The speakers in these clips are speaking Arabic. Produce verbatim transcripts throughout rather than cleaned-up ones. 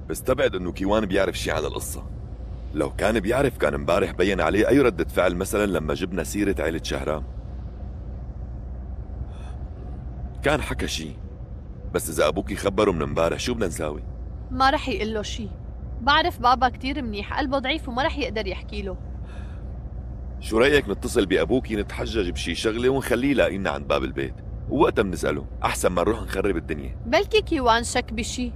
بستبعد انه كيوان بيعرف شي عن القصة. لو كان بيعرف كان امبارح بين عليه اي ردة فعل، مثلا لما جبنا سيرة عيلة شهرام كان حكى شي. بس اذا ابوكي خبره من امبارح شو بدنا نساوي؟ ما رح يقول له شي. بعرف بابا كتير منيح، قلبه ضعيف وما رح يقدر يحكي له. شو رأيك نتصل بأبوكي نتحجج بشي شغلة ونخليه يلاقينا عند باب البيت، ووقتها بنسأله أحسن ما نروح نخرب الدنيا. بلكي كيوان شك بشي.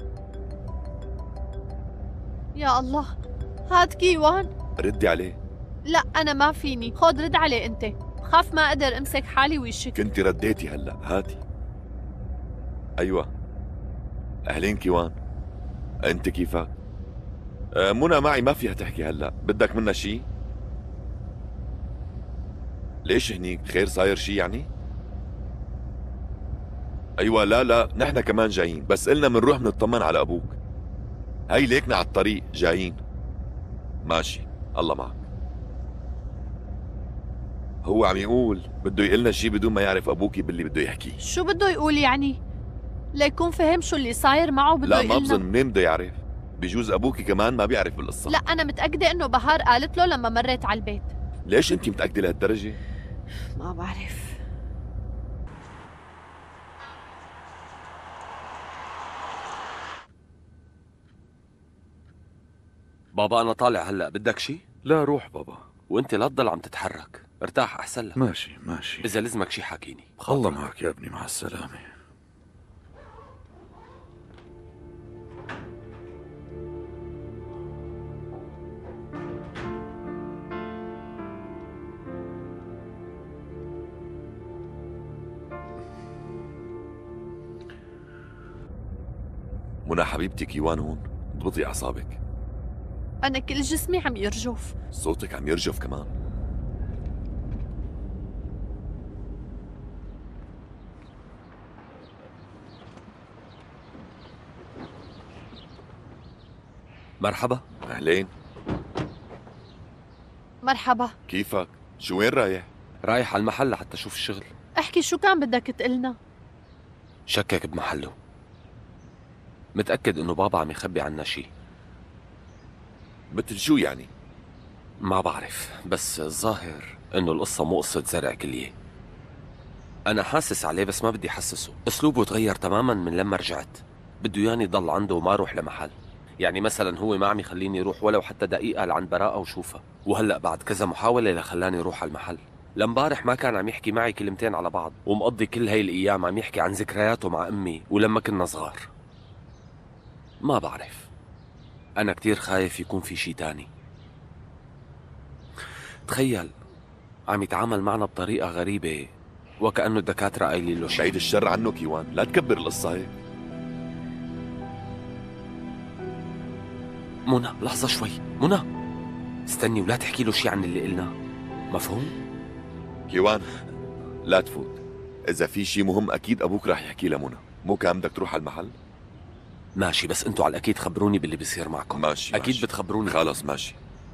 يا الله، هاد كيوان. ردي عليه. لا أنا ما فيني، خود رد عليه أنت. خاف ما أقدر أمسك حالي ويشك. كنتي رديتي هلأ، هاتي. أيوة. أهلين كيوان، أنت كيفك؟ أه منى معي ما فيها تحكي هلأ، بدك منا شي؟ ليش هنيك؟ خير صاير شي يعني؟ أيوة لا لا نحن كمان جايين، بس قلنا منروح منطمن على أبوك. هاي ليكنا على الطريق جايين. ماشي، الله معك. هو عم يقول بده يقلنا شي بدون ما يعرف أبوكي باللي بده يحكيه. شو بده يقول يعني؟ ليكون فهم شو اللي صاير معه بده لا يقلنا. ما بظن، منين بده يعرف؟ بجوز أبوكي كمان ما بيعرف بالقصة. لا أنا متأكدة إنه بهار قالت له لما مرت على البيت. ليش أنت متأكدة لهالدرجة؟ ما بعرف. بابا أنا طالع هلأ، بدك شي؟ لا روح بابا. وأنت لا تضل عم تتحرك، ارتاح أحسن لك. ماشي ماشي. إذا لزمك شي حاكيني. الله معك يا ابني، مع السلامة. منى حبيبتي كيوان هون، اضبطي أعصابك. أنا كل جسمي عم يرجف. صوتك عم يرجف كمان. مرحبا. أهلين. مرحبا. كيفك؟ شو وين رايح؟ رايح على المحل لحتى أشوف الشغل. احكي شو كان بدك تقلنا؟ شكك بمحله. متأكد إنه بابا عم يخبي عنا شي. مثل شو يعني؟ ما بعرف، بس الظاهر إنه القصة مو قصة زرع كلية. أنا حاسس عليه بس ما بدي حسسه. أسلوبه تغير تماما من لما رجعت. بده ياني ضل عنده وما أروح لمحل. يعني مثلا هو ما عم يخليني اروح ولو حتى دقيقة لعند براءة وشوفها، وهلأ بعد كذا محاولة لخلاني اروح على المحل. لامبارح ما كان عم يحكي معي كلمتين على بعض، ومقضي كل هاي الأيام عم يحكي عن ذكرياته مع أمي ولما كنا صغار. ما بعرف، أنا كتير خايف يكون في شي تاني. تخيل عم يتعامل معنا بطريقة غريبة، وكأنه الدكاترة قايلين له شي. بعيد الشر عنه كيوان، لا تكبر القصة هيك. منى لحظة شوي، منى استني ولا تحكي له شي عن اللي قلناه، مفهوم؟ كيوان لا تفوت، إذا في شي مهم أكيد أبوك راح يحكي لمنى. مو كان بدك تروح على المحل؟ ماشي، بس انتوا على الأكيد خبروني باللي بيصير معكم. ماشي أكيد ماشي. بتخبروني. خلص ماشي.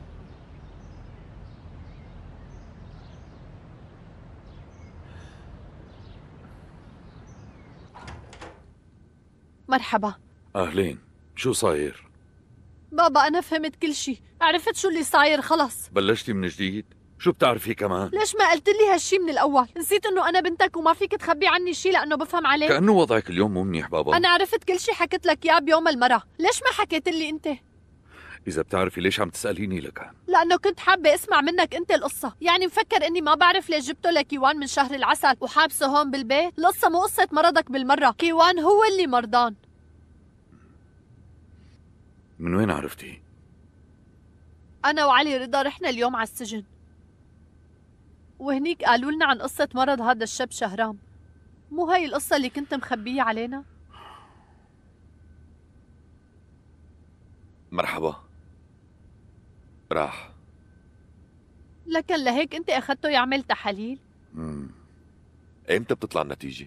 مرحبا. أهلين، شو صاير؟ بابا أنا فهمت كل شي، عرفت شو اللي صاير خلص. بلشتي من جديد؟ شو بتعرفي كمان؟ ليش ما قلت لي هالشي من الأول؟ نسيت إنه أنا بنتك وما فيك تخبي عني شي لأنه بفهم عليك. كأنه وضعك اليوم مو منيح بابا. أنا عرفت كل شي، حكيت لك إياه بيوم المرة. ليش ما حكيت لي أنت؟ إذا بتعرفي ليش عم تسأليني لكان؟ لأنه كنت حابة أسمع منك أنت القصة. يعني مفكر إني ما بعرف ليش جبته لكيوان من شهر العسل وحابسه هون بالبيت؟ القصة مو قصة مرضك بالمرة، كيوان هو اللي مرضان. من وين عرفتي؟ أنا وعلي رضا رحنا اليوم على السجن، وهنيك قالوا لنا عن قصة مرض هذا الشاب شهرام. مو هاي القصة اللي كنت مخبية علينا؟ مرحبا. راح. لكن لهيك أنت أخذته يعمل تحاليل؟ مم. إمتى بتطلع النتيجة؟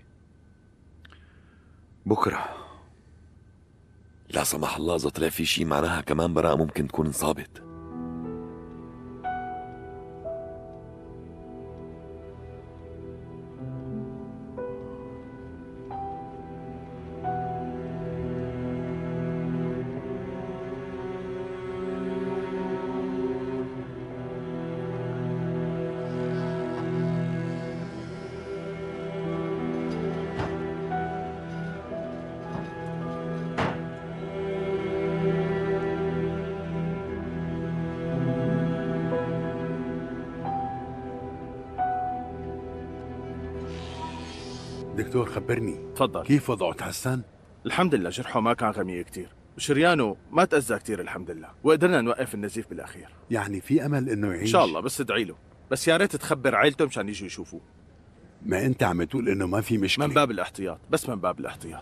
بكرة. لا سمح الله إذا طلع في شي معناها كمان براءة ممكن تكون انصابت. دكتور خبرني، تفضل. كيف وضعه تحسن؟ الحمد لله جرحه ما كان غميق كتير، وشريانه ما تأذى كتير الحمد لله، وقدرنا نوقف النزيف بالأخير. يعني في أمل إنه يعيش؟ إن شاء الله، بس ادعي له، بس يا ريت تخبر عيلته مشان يجوا يشوفوه. ما أنت عم تقول إنه ما في مشكلة. من باب الاحتياط، بس من باب الاحتياط.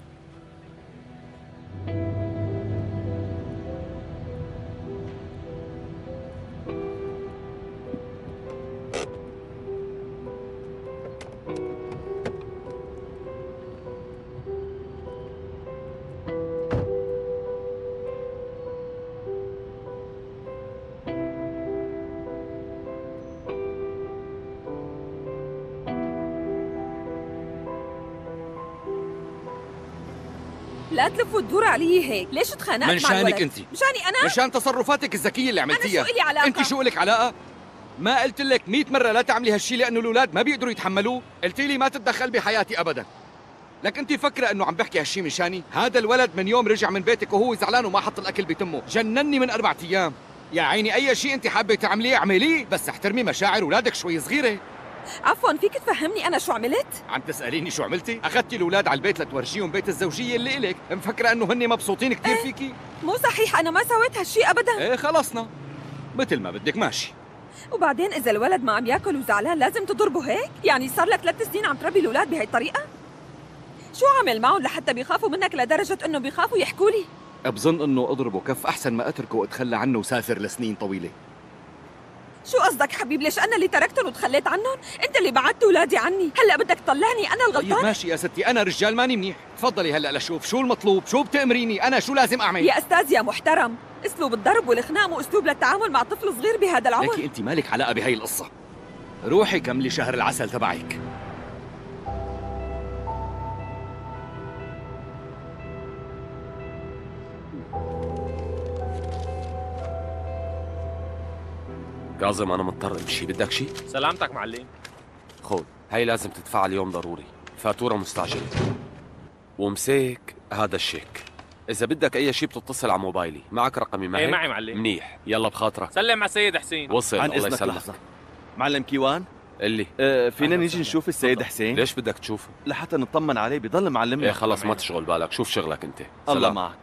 لا تلف وتدور علي هيك، ليش تخانقت مع الولد؟ منشانك انت، مشاني انا؟ مشان تصرفاتك الذكيه اللي عملتيها. انا شو إلي علاقه؟ انت شو إلك علاقه؟ ما قلت لك مئة مره لا تعملي هالشي لانه الاولاد ما بيقدروا يتحملوه؟ قلت لي ما تتدخل بحياتي ابدا. لك انت فكره انه عم بحكي هالشي مشاني؟ هذا الولد من يوم رجع من بيتك وهو زعلان وما حط الاكل بتمه، جنني من اربع ايام. يا عيني اي شيء انت حابه تعمليه اعمليه، بس احترمي مشاعر اولادك شوي صغيره. عفوا فيك تفهمني انا شو عملت؟ عم تسأليني شو عملتي؟ أخذتي الأولاد على البيت لتورجيهم بيت الزوجية اللي إلك، مفكرة إنه هن مبسوطين كثير إيه؟ فيكي؟ مو صحيح، أنا ما سويت هالشي أبدا. إيه خلصنا، مثل ما بدك ماشي. وبعدين إذا الولد ما عم ياكل وزعلان لازم تضربه هيك؟ يعني صار لك ثلاث سنين عم تربي الأولاد بهي الطريقة؟ شو عامل معهم لحتى بيخافوا منك لدرجة إنه بيخافوا يحكوا لي؟ بظن إنه أضربه كف أحسن ما أتركه وأتخلى عنه وسافر لسنين طويلة. شو قصدك حبيب؟ ليش أنا اللي تركتهم وتخليت عنهم؟ أنت اللي بعدت أولادي عني، هلا بدك تطلعني أنا الغلطان؟ طيب ماشي يا ستي، أنا رجال ماني منيح، تفضلي هلا لشوف شو المطلوب، شو بتأمريني، أنا شو لازم أعمل؟ يا أستاذ يا محترم، أسلوب الضرب والخناق مو أسلوب للتعامل مع طفل صغير بهذا العمر. ليكي أنت مالك علاقة بهي القصة. روحي كملي شهر العسل تبعك. كاظم أنا مضطر أمشي، بدك شي؟ سلامتك معلم. خذ، هي لازم تدفع اليوم ضروري، فاتورة مستعجلة. ومسيك هذا الشيك، إذا بدك أي شي بتتصل على موبايلي، معك رقمي معي؟ ايه معي معلم. منيح، يلا بخاطرك. سلم على السيد حسين. وصل، عن الله إذنك يسلمك. لحظة. معلم كيوان، اللي آه فينا نيجي نشوف السيد حسين؟ ليش بدك تشوفه؟ لحتى نطمن عليه، بضل معلمنا. ايه خلص ما تشغل بالك، شوف شغلك انت. الله سلام. معك.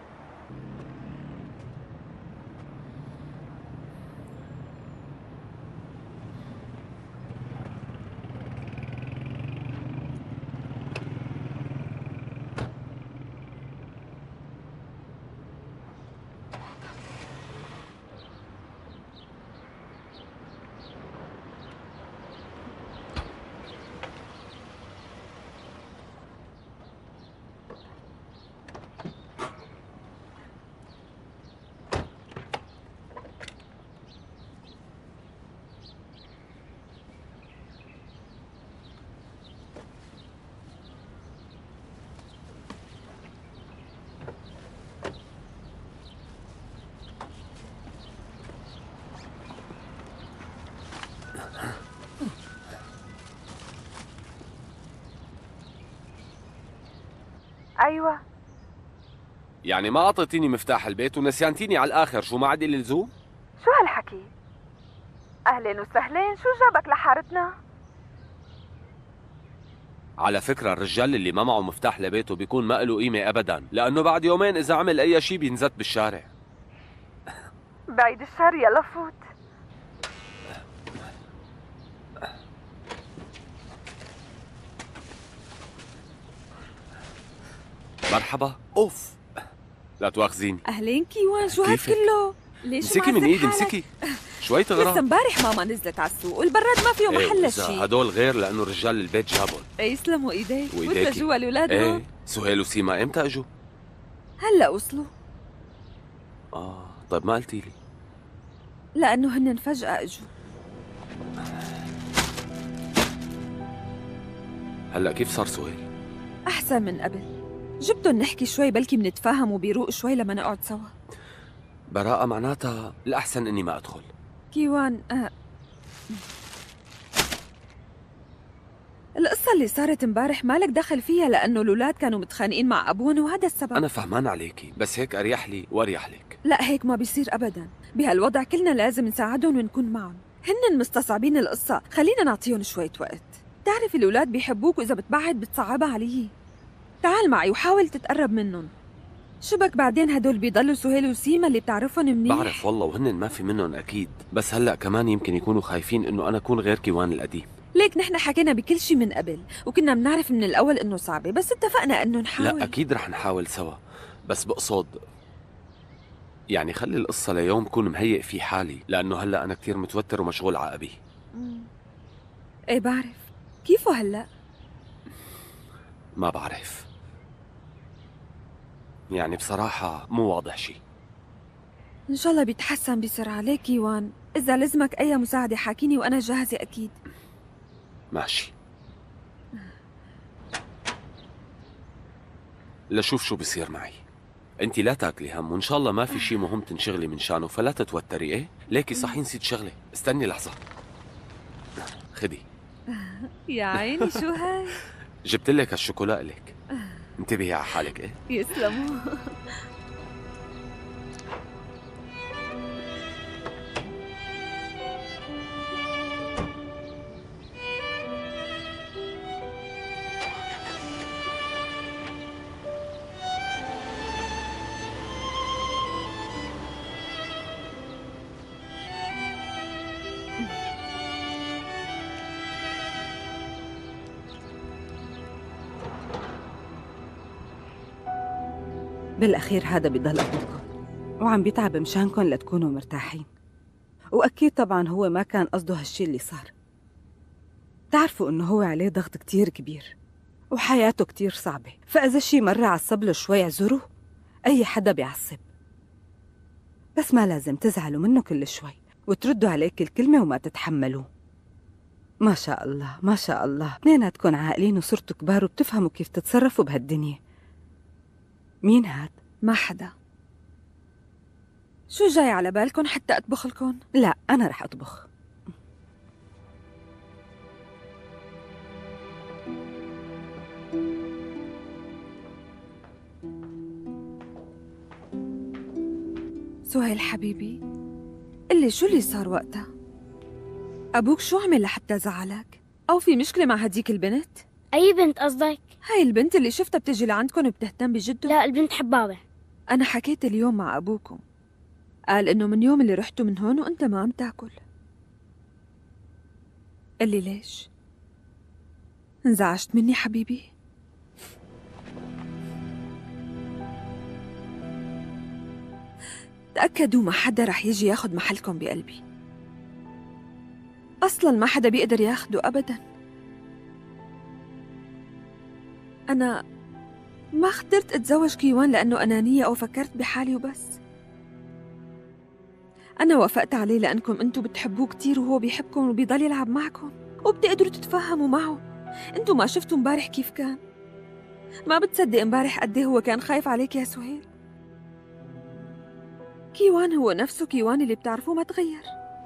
أيوة. يعني ما أعطيتيني مفتاح البيت ونسيانتيني على الآخر، شو ما عندي لزوم؟ شو هالحكي؟ أهلين وسهلين، شو جابك لحارتنا؟ على فكرة الرجال اللي ما معه مفتاح لبيته بيكون ما له قيمة أبدا، لأنه بعد يومين إذا عمل أي شيء بينزت بالشارع. بعيد الشر، يلا فوت. مرحبا. اوف، لا تواخذيني. أهلين كيوان، شو هاد كيفك؟ كله؟ ليش امسكي من معذب ايدي، حالك؟ امسكي شوي لسه تغرى. امبارح ماما نزلت على السوق والبراد ما فيه محل إيه شيء. هدول غير لأنه رجال البيت جابهم. ايه يسلموا ايديك. وإيديكي. وصلوا جوا الاولاد ايه هون؟ سهيل وسيما امتى اجوا؟ هلا وصلوا. اه طيب ما قلتي لي؟ لانه هن فجأة اجوا. هلا كيف صار سهيل؟ احسن من قبل، جبتهم نحكي شوي بلكي منتفاهم وبيروق شوي لما نقعد سوا. براءة معناتها الأحسن إني ما أدخل. كيوان آه. القصة اللي صارت امبارح مالك دخل فيها لأنه الأولاد كانوا متخانقين مع أبوهم وهذا السبب. أنا فهمان عليكي، بس هيك أريح لي وأريح لك. لا هيك ما بيصير أبداً، بهالوضع كلنا لازم نساعدهم ونكون معهم. هن مستصعبين القصة، خلينا نعطيهم شوية وقت. بتعرف الأولاد بيحبوك وإذا بتبعد بتصعبها علي. تعال معي وحاول تتقرب منهم. شبك بعدين هدول بيضلوا سهيل وسيما اللي بتعرفهم منيح. بعرف والله، وهن ما في منهم أكيد، بس هلأ كمان يمكن يكونوا خايفين إنه أنا أكون غير كيوان القديم. ليك نحن حكينا بكل شي من قبل، وكنا بنعرف من الأول إنه صعبة، بس اتفقنا إنه نحاول. لا أكيد رح نحاول سوا، بس بقصد يعني خلي القصة ليوم كون مهيئ في حالي، لأنه هلأ أنا كتير متوتر ومشغول على أبي. إيه بعرف. كيفه هلأ؟ ما بعرف، يعني بصراحة مو واضح شي. إن شاء الله بيتحسن بسرعة. ليك كيوان، إذا لزمك أي مساعدة حاكيني وأنا جاهزة أكيد. ماشي، لشوف شو بصير معي. انت لا تاكلي هم، وان شاء الله ما في شيء مهم تنشغلي من شانه، فلا تتوتري. ايه ليكي صحيح نسيت شغله، استني لحظه. خدي. يا عيني شو هاي؟ جبت لك هالشوكولا لك، انتبهي على حالك. ايه يسلموا. بالأخير هذا بيضل أبوكم وعم بيتعب مشانكم لتكونوا مرتاحين، وأكيد طبعا هو ما كان قصده هالشي اللي صار. تعرفوا إنه هو عليه ضغط كتير كبير وحياته كتير صعبة، فإذا شي مرة عصب له شوي اعذروه، أي حدا بيعصب، بس ما لازم تزعلوا منه كل شوي وتردوا عليه كل كلمة وما تتحملوه. ما شاء الله ما شاء الله، اثنيناتكم عاقلين وصرتوا كبار وبتفهموا كيف تتصرفوا بهالدنيا. مين هاد؟ ما حدا. شو جاي على بالكم حتى أطبخ لكم؟ لا أنا رح أطبخ. سهيل حبيبي، قلي شو اللي صار وقتها؟ أبوك شو عمل لحتى زعلك؟ أو في مشكلة مع هديك البنت؟ أي بنت قصدك؟ هاي البنت اللي شفتها بتجي لعندكم وبتهتم بجده؟ لا، البنت حبابة. أنا حكيت اليوم مع أبوكم، قال إنه من يوم اللي رحتوا من هون وأنت ما عم تاكل. قلي ليش؟ انزعجت مني حبيبي؟ تأكدوا ما حدا رح يجي ياخد محلكم بقلبي، أصلاً ما حدا بيقدر ياخده أبداً. أنا ما اخترت أتزوج كيوان لأنه أنانية أو فكرت بحالي وبس. أنا وافقت عليه لأنكم أنتوا بتحبوه كتير وهو بيحبكم وبيضل يلعب معكم وبتقدروا تتفهموا معه. أنتوا ما شفتوا مبارح كيف كان؟ ما بتصدق مبارح قد إيه هو كان خايف عليك يا سهيل. كيوان هو نفسه كيوان اللي بتعرفوه، ما تغير.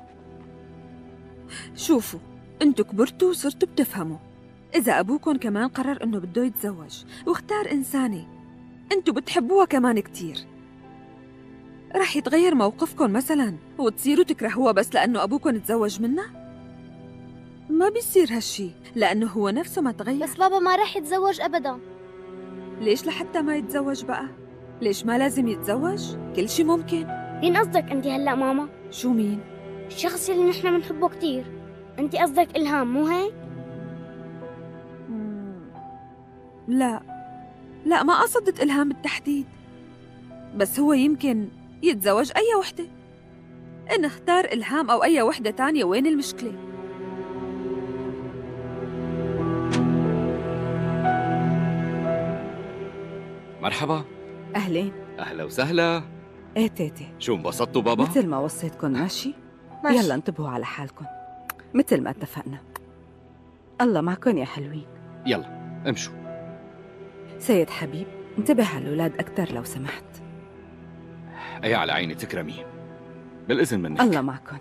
شوفوا، أنتوا كبرتوا وصرتوا بتفهموا. إذا أبوكم كمان قرر إنه بده يتزوج واختار إنسانة أنتوا بتحبوها كمان كتير، رح يتغير موقفكم مثلاً وتصيروا تكرهوها بس لأنه أبوكم تزوج منها؟ ما بيصير هالشي، لأنه هو نفسه ما تغير. بس بابا ما رح يتزوج أبداً. ليش لحتى ما يتزوج بقى؟ ليش ما لازم يتزوج؟ كل شي ممكن. مين قصدك أنت هلأ ماما؟ شو مين؟ الشخص اللي نحن بنحبه كتير. أنت قصدك إلهام مو هيك؟ لا لا، ما قصدت إلهام بالتحديد، بس هو يمكن يتزوج أي وحدة. إن اختار إلهام أو أي وحدة تانية، وين المشكلة؟ مرحبا. أهلين. أهلا وسهلا. إيه تيتي، شو انبسطتوا بابا؟ مثل ما وصيتكم. ماشي؟ ماشي. يلا انتبهوا على حالكم مثل ما اتفقنا. الله معكم يا حلوين. يلا امشوا. سيد حبيب، انتبه على الأولاد أكتر لو سمحت. أي على عيني، تكرمي. بالإذن منك. الله معكم.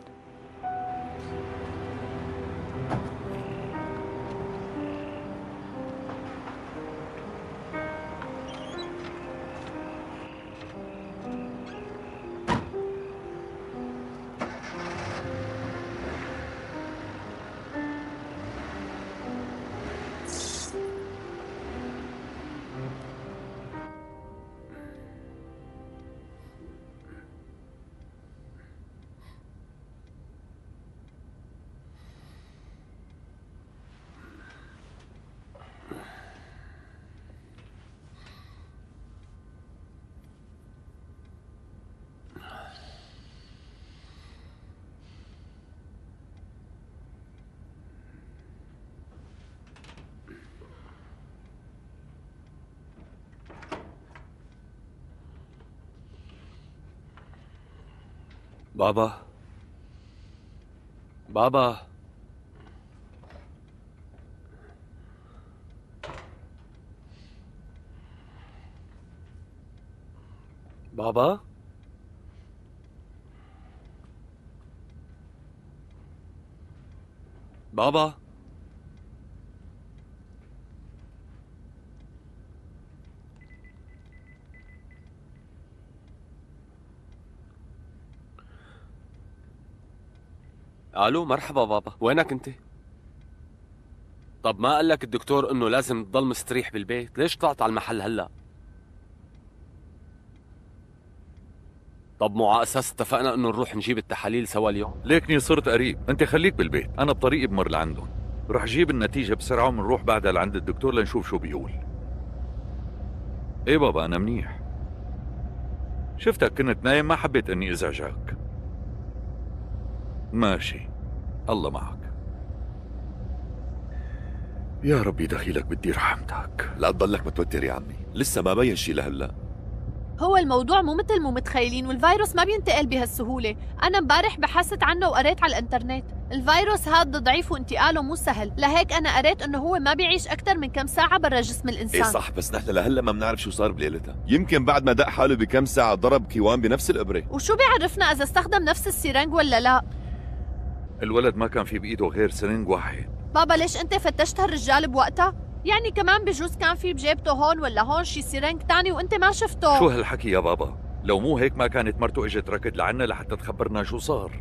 بابا بابا بابا بابا الو، مرحبا بابا، وينك انت؟ طب ما قال لك الدكتور انه لازم تضل مستريح بالبيت؟ ليش طلعت على المحل هلا؟ طب مو على اساس اتفقنا انه نروح نجيب التحاليل سوا اليوم؟ ليكني صرت قريب، انت خليك بالبيت، انا بطريقي بمر لعندهم، رح جيب النتيجة بسرعة ومنروح بعدها لعند الدكتور لنشوف شو بيقول. ايه بابا انا منيح، شفتك كنت نايم ما حبيت اني ازعجك. ماشي، الله معك. يا ربي دخيلك بدي رحمتك. لا تضلك متوتر يا عمي، لسه ما بين شي لهلا. هو الموضوع مو مثل مو متخيلين، والفيروس ما بينتقل بهالسهولة. أنا امبارح بحثت عنه وقريت على الإنترنت. الفيروس هذا ضعيف وانتقاله مو سهل، لهيك أنا قريت إنه هو ما بيعيش أكثر من كم ساعة برا جسم الإنسان. ايه صح، بس نحن لهلا ما بنعرف شو صار بليلتها، يمكن بعد ما دق حاله بكم ساعة ضرب كيوان بنفس الإبرة. وشو بيعرفنا إذا استخدم نفس السيرنج ولا لا؟ الولد ما كان في بإيده غير سرنج واحد. بابا ليش أنت فتشت هالرجال بوقتها؟ يعني كمان بجوز كان في بجيبته هون ولا هون شي سيرنج تاني وأنت ما شفته. شو هالحكي يا بابا؟ لو مو هيك ما كانت مرته اجت ركض لعنا لحتى تخبرنا شو صار.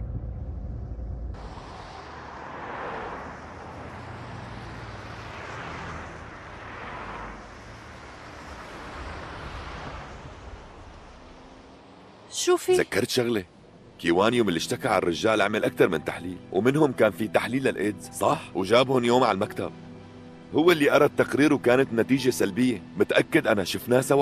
شو في؟ تذكرت شغلة، كيوان يوم اللي اشتكى على الرجال عمل أكثر من تحليل، ومنهم كان في تحليل للإيدز، صح؟ وجابهم يوم على المكتب. هو اللي قرا التقرير وكانت النتيجة سلبية، متأكد أنا شفناه سوا.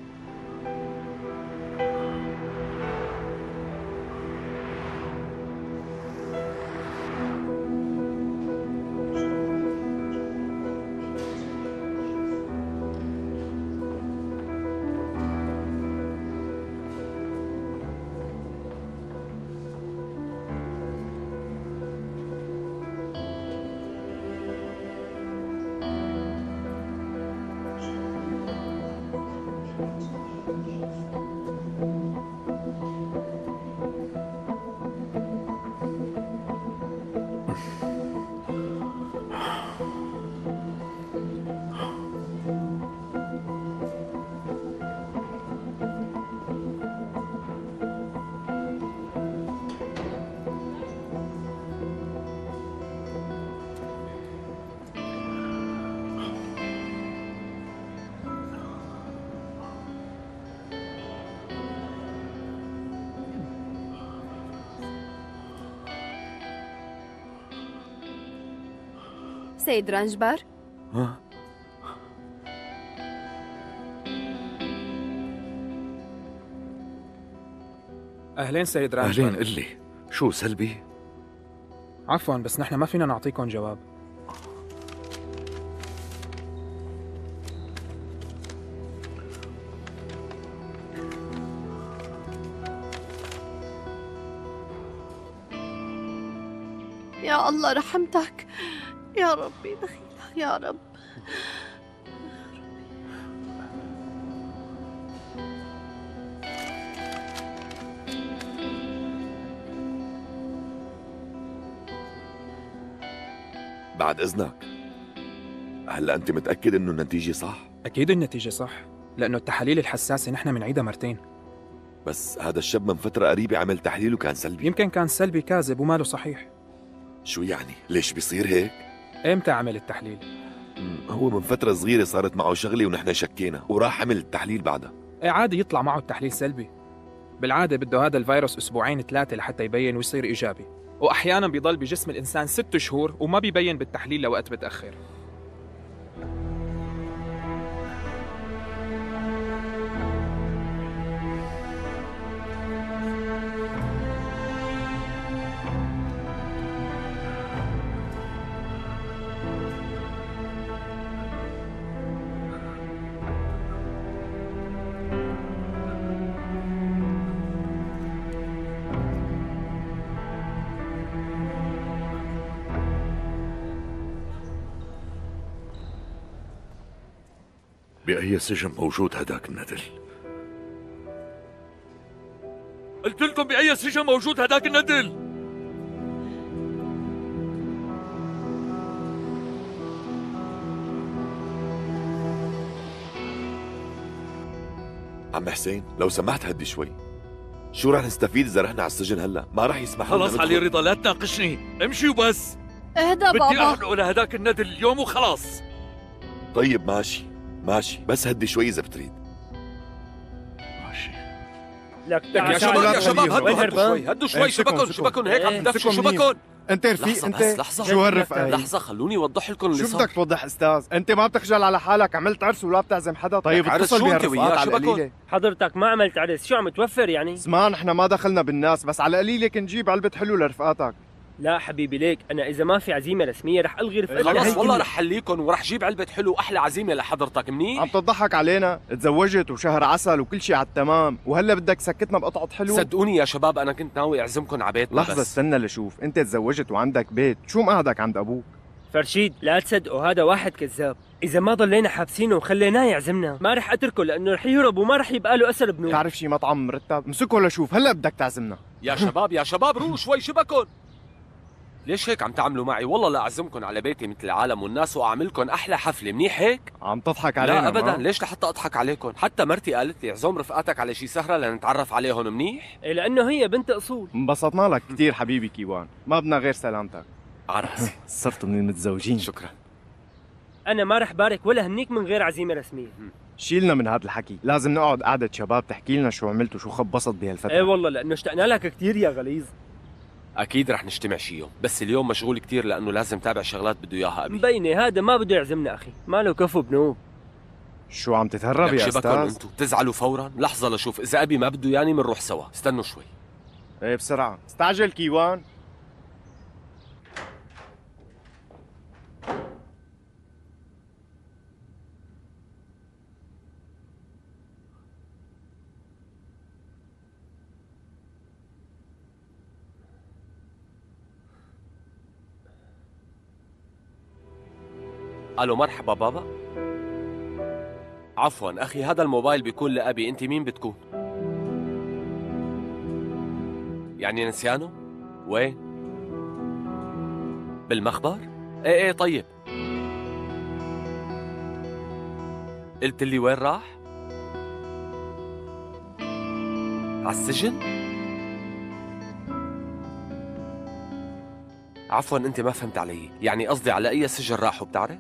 سيد رانجبر؟ ها؟ أهلين سيد رانجبر. أهلين، قل لي شو سلبي؟ عفوا بس نحن ما فينا نعطيكم جواب. يا الله رحمتك، يا ربي دخيلك يا رب. بعد إذنك، هلا أنت متأكد إنه النتيجة صح؟ أكيد النتيجة صح، لأنه التحاليل الحساسة نحن بنعيدها مرتين. بس هذا الشاب من فترة قريبة عمل تحليل وكان سلبي. يمكن كان سلبي كاذب وماله صحيح. شو يعني؟ ليش بيصير هيك؟ إمتى عمل التحليل؟ هو من فترة صغيرة صارت معه شغلة ونحن شكينا وراح عمل التحليل بعدها. إيه عادي يطلع معه التحليل سلبي. بالعادة بده هذا الفيروس أسبوعين ثلاثة لحتى يبين ويصير إيجابي، وأحيانا بيضل بجسم الإنسان ست شهور وما بيبين بالتحليل لوقت بتأخر. بأي سجن موجود هداك الندل؟ قلت لكم بأي سجن موجود هداك الندل؟ عم حسين لو سمحت هدي شوي. شو رح نستفيد اذا رحنا على السجن هلا؟ ما رح يسمحوا لنا خلاص علي رضا لا تناقشني، امشي وبس. اهدى بدي بابا. احرقه لهداك الندل اليوم وخلاص. طيب ماشي ماشي، بس هدي شوي اذا بتريد. ماشي. لك يا شباب يا شباب هدوا هدوا شوي هدوا شوي شبكن شبكن هيك عم تدفشوا شبكن. انت رفيق انت لحظة شو هالرفقة؟ لحظة خلوني اوضح لكم اللي شو صار. بدك توضح استاذ؟ انت ما بتخجل على حالك، عملت عرس ولا بتعزم حدا؟ طيب اتصل بهالرفقات على القليلة. حضرتك ما عملت عرس، شو عم توفر يعني؟ اسمع نحن ما دخلنا بالناس، بس على القليلة كنجيب علبة حلو لرفقاتك. لا حبيبي ليك، انا اذا ما في عزيمة رسمية رح الغي رفقتي. خلص والله رح حليكم ورح جيب علبة حلو احلى عزيمة لحضرتك منيح. عم تضحك علينا، تزوجت وشهر عسل وكل شيء على التمام، وهلا بدك تسكتنا بقطعة حلو؟ صدقوني يا شباب انا كنت ناوي اعزمكم على بيتنا. لحظة استنى لشوف، انت تزوجت وعندك بيت، شو مقعدك عند ابوك؟ فرشيد لا تصدقوا هذا واحد كذاب، إذا ما ضلينا حابسينه وخليناه يعزمنا ما رح أتركه لأنه رح يهرب وما رح يبقى له أثر بنور. تعرف شي مطعم مرتب؟ امسكه لشوف، هلا بدك تعزمنا. يا شباب يا شباب روحوا شوي شبكن. ليش هيك عم تعملوا معي؟ والله لا أعزمكم على بيتي مثل العالم والناس وأعملكم أحلى حفلة، منيح هيك؟ عم تضحك علينا؟ لا أبدا، ما. ليش لحتى أضحك عليكم؟ حتى مرتي قالت لي اعزم رفقاتك على شي سهرة لنتعرف عليهم منيح؟ إيه لأنه هي بنت أصول. انبسطنا لك كثير حبيبي كيوان، ما بدنا غير سلامتك. عرس صرتوا من المتزوجين. شكرا. أنا ما رح بارك ولا هنيك من غير عزيمة رسمية. شيلنا من هذا الحكي، لازم نقعد قعدة شباب تحكي لنا شو عملت وشو خبصت بهالفترة. ايه والله لأنه اشتقنا لك كثير يا غليظ. أكيد رح نجتمع شي يوم، بس اليوم مشغول كتير لأنه لازم تابع شغلات بده إياها أبي. مبينة هذا ما بده يعزمنا أخي، ما له كفو بنوب. شو عم تتهرب يا أستاذ؟ انتو تزعلوا فورا؟ لحظة لشوف إذا أبي ما بده ياني منروح سوا، استنوا شوي. ايه بسرعة، استعجل كيوان. الو مرحبا بابا. عفوا اخي هذا الموبايل بيكون لابي، انت مين بتكون؟ يعني نسيانه؟ وين؟ بالمخبر؟ ايه ايه طيب. قلت لي وين راح؟ عالسجن؟ عفوا انت ما فهمت علي، يعني قصدي على اي سجن راحوا بتعرف؟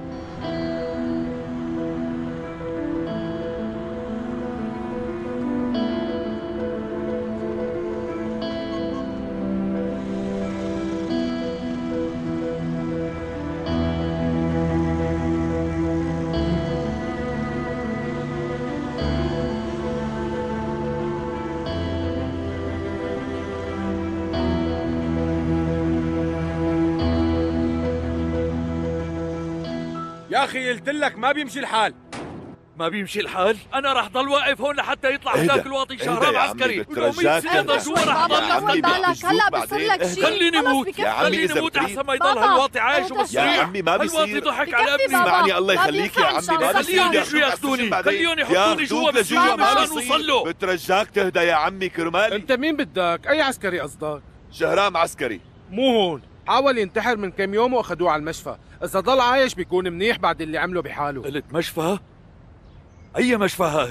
يا أخي قلت لك ما بيمشي الحال. ما بيمشي الحال؟ أنا رح ضل واقف هون لحتى يطلع هداك الواطي شهرام عسكري. بترجاك جوا رح ضل هلا بصير لك شيء. خليني موت، خليني موت أحسن ما يضل هالواطي عايش ومستريح. يا عمي ما بيصير. هالواطي ضحك على ابني. اسمعني الله يخليك يا عمي ما بيصير. خليهم يجوا ياخذوني، خليهم يحطوني جوا بس جوا مشان نوصل له. بترجاك تهدى يا عمي كرمالي. انت مين بدك؟ اي عسكري قصدك؟ شهرام عسكري. مو هون، حاول ينتحر من كم يوم واخذوه على المشفى، اذا ضل عايش بيكون منيح بعد اللي عمله بحاله. قلت مشفى؟ أي مشفى هاد؟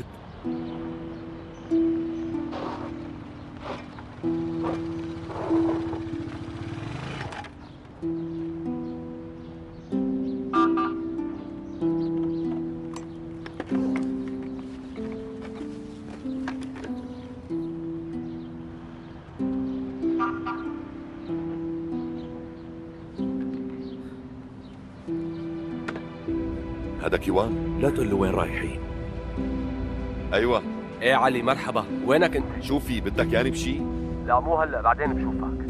هذا كيوان؟ لا تقول له وين رايحين. ايوه. ايه علي مرحبا، وينك انت؟ شو في بدك يعني بشي؟ لا مو هلا بعدين بشوفك.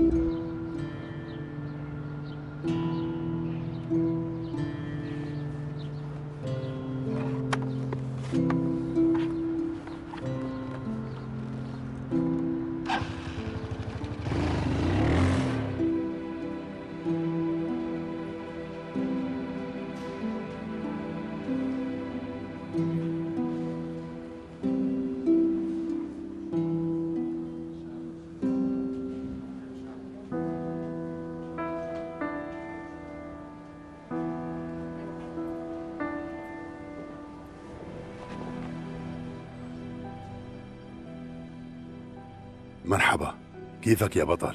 مرحبا، كيفك يا بطل؟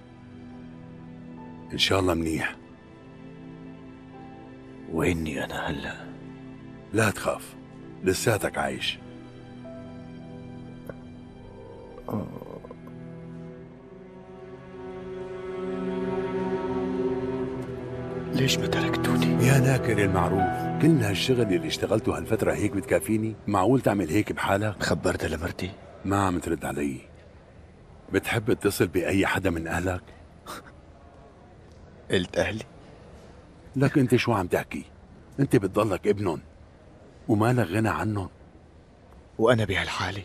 إن شاء الله منيح. ويني أنا هلأ؟ لا تخاف، لساتك عايش. ليش ما تركتوني؟ يا ناكر المعروف، كلنا هالشغل اللي اشتغلته هالفترة هيك بتكافيني؟ معقول تعمل هيك بحالك؟ خبرتها لمرتي؟ ما عم ترد علي. بتحب تتصل بأي حدا من أهلك؟ قلت أهلي؟ لك أنت شو عم تحكي؟ أنت بتضلك ابنهم ومالك غنى عنهم. وأنا بهالحالة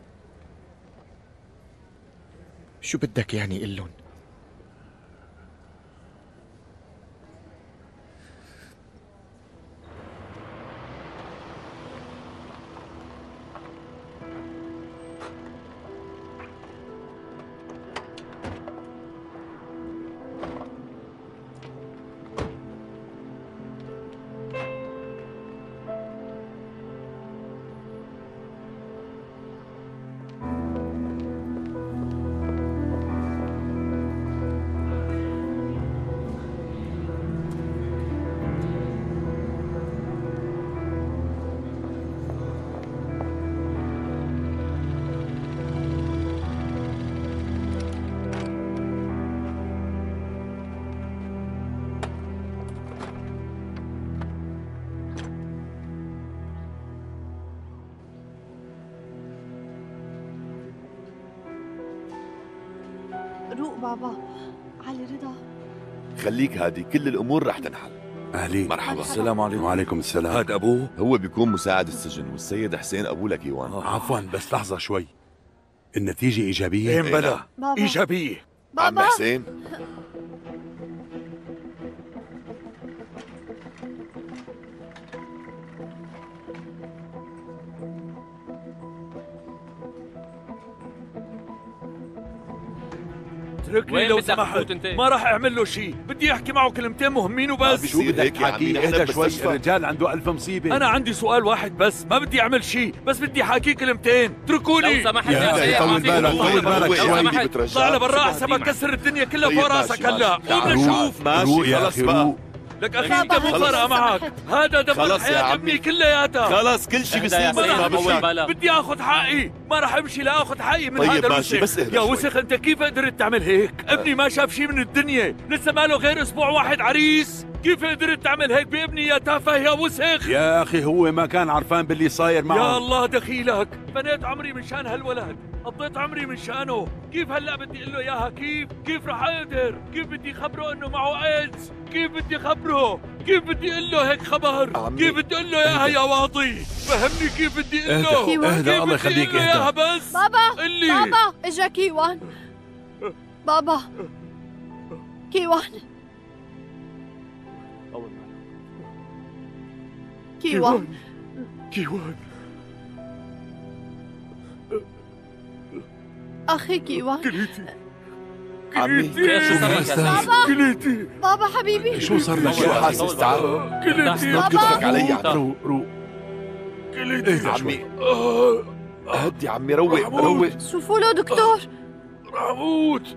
شو بدك يعني قلن؟ روق بابا. علي رضا، خليك هادي، كل الامور رح تنحل. أهلين. مرحبا. السلام عليكم. وعليكم السلام. هاد أبوه؟ هو بيكون مساعد السجن، والسيد حسين أبوه لكيوان. آه. عفوا بس لحظة شوي، النتيجة إيجابية؟ إيه بلا بابا. إيجابية. عم حسين، اتركني لو سمحت، ما راح اعمل له شيء، بدي احكي معه كلمتين مهمين وبس. شو بدك تحكي؟ اهدى شوي، الرجال عنده ألف مصيبة. أنا عندي سؤال واحد بس، ما بدي أعمل شيء، بس بدي حاكي كلمتين، اتركوني. لو سمحت يا سيدي طول بالك، طول بالك شوي. طلع لبرا أحسن ما تكسر الدنيا كلها فوق راسك هلا. قوم نشوف. ماشي خلص بقى. لك أخي أنت مو فارقة معك، هذا دمر حياة ابني كلياتها. خلص كل شيء بصير ما بشك. بدي آخذ حقي، ما راح أمشي لا آخذ حقي من طيب هذا ماشي، بس الوسخ. يا وسخ أنت كيف قدرت تعمل هيك؟ ابني ما شاف شيء من الدنيا، لسه ما له غير أسبوع واحد عريس، كيف قدرت تعمل هيك بابني يا تافه يا وسخ؟ يا أخي هو ما كان عرفان باللي صاير معه. يا الله دخيلك، بنيت عمري من شان هالولد، قضيت عمري من شانه، كيف هلا بدي اقول له اياها؟ كيف؟ كيف رح اقدر؟ كيف بدي خبره انه معه ايدز؟ كيف بدي خبره؟ كيف بدي اقول له هيك خبر؟ كيف بدي اقول له اياها يا واطي؟ فهمني كيف بدي اقول له؟ اهدى الله يخليك اياها بس. بابا قلي. بابا اجا كيوان. بابا كيوان كيوان كيوان أخي كيوان. كليتي عمي بابا كليتي بابا حبيبي شو صار لك؟ شو حاسس؟ تعال كليتي كتفك علي. روق روق. كليتي عمي هدي عمي، روق روق. شوفوا له دكتور. رح اموت.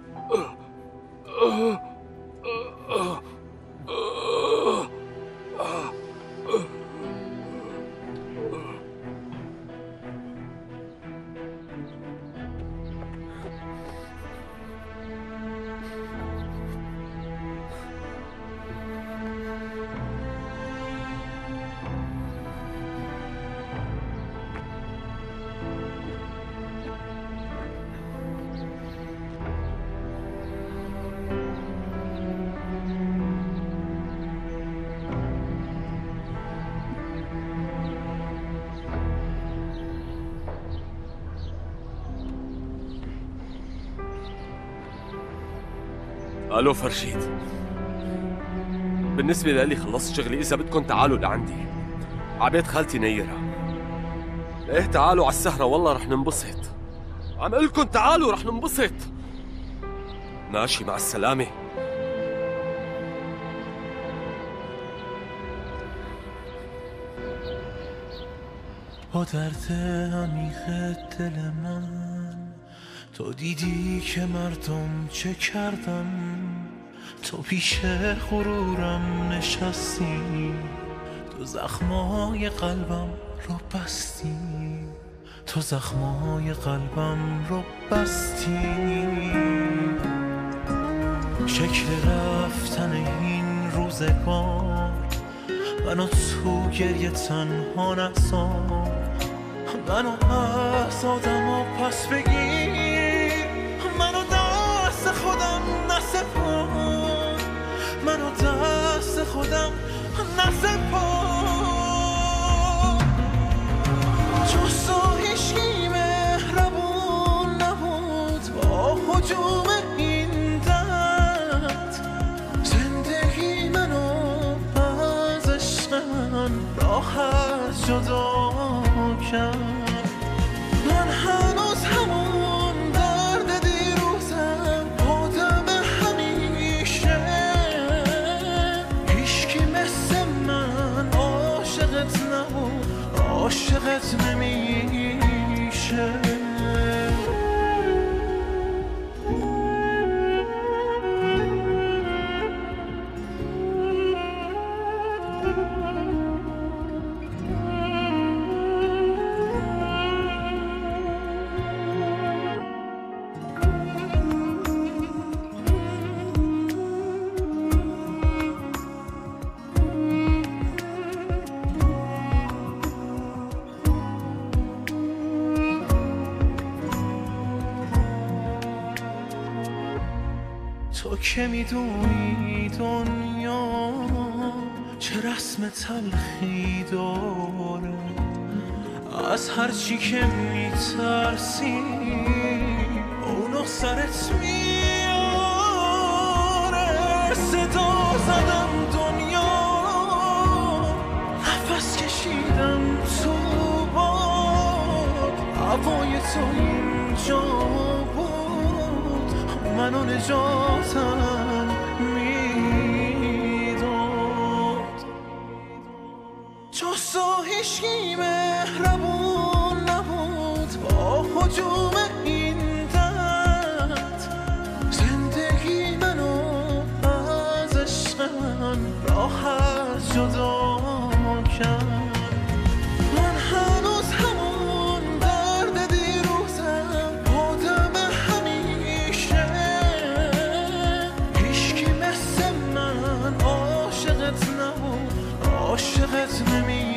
الو فرشيد، بالنسبة لي خلصت شغلي، إذا بدكم تعالوا لعندي عبيت خالتي نيرة. إيه تعالوا على السهرة، والله رح ننبسط. عم أقول لكم تعالوا رح ننبسط. ماشي، مع السلامة. با درد عمیق دل من تو دیدی که مردم چه کردن، تو پیش غرورم نشستی، تو زخمای قلبم رو بستی، تو زخمای قلبم رو بستی. شکل رفتن این روزگار منو تو گریه تنها نذار، منو از آدم و پس بگیر، منو دست خودم نسپار، منو دست خودم نسپار. جز تو هیچکی مهربون نبود با حجوم این درد، زندگی منو از عشق من راحت جدا کرد. من هنوز همون درد دیروزم، آدم همیشه، هیچکی مثل من عاشقت نبود، عاشقت نمیشه. تو که میدونی دنیا چه رسم تلخی داره، از هر چی که میترسی اونو سرت میاره. صدا زدم دنیا، نفس کشیدم تو باد، هوای تو اینجا بود، منو نجاتم میداد. جز تو هیچکی مهربون نبود با حجوم این درد، زندگی منو از عشق من راحت جدا کرد. من هنوز همون درد دیروزم، آدم همیشه، هیچکی مثل من عاشقت نبود، عاشقت نمی